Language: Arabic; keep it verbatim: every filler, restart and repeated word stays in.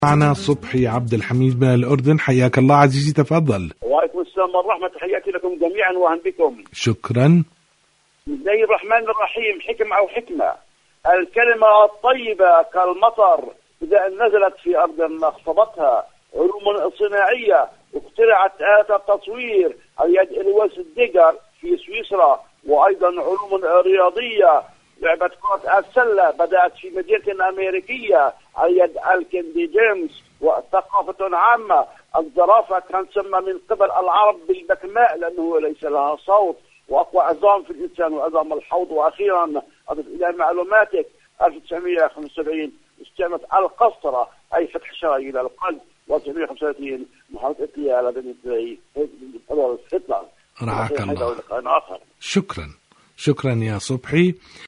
معنا صبحي عبد الحميد من الأردن. حياك الله عزيزي، تفضل. وعليكم السلام والرحمة، تحياتي لكم جميعا وأهلا بكم. شكرا. بسم الله الرحمن الرحيم. حكمة أو حكمة، الكلمة الطيبة كالمطر إذا نزلت في أرض اخصبتها. علوم صناعية اخترعت آلة التصوير على يد إلويس ديجر في سويسرا، وأيضا علوم رياضية لعبة كرة السلة بدأت في مدينة أمريكية على يد الكندي جيمس. وثقافة عامة، الزرافة كان تسمى من قبل العرب بالبكماء لأنه ليس لها صوت. وأقوى عظام في الإنسان وعظام الحوض. وأخيرا أضف إلى معلوماتك ألف وتسعمائة وخمسة وسبعين استعملت القسطرة أي فتح الشرايين إلى القلب، و1935 وخمسة محاولة اغتيال بني هتلر. رعاك الله. شكرا شكرا يا صبحي.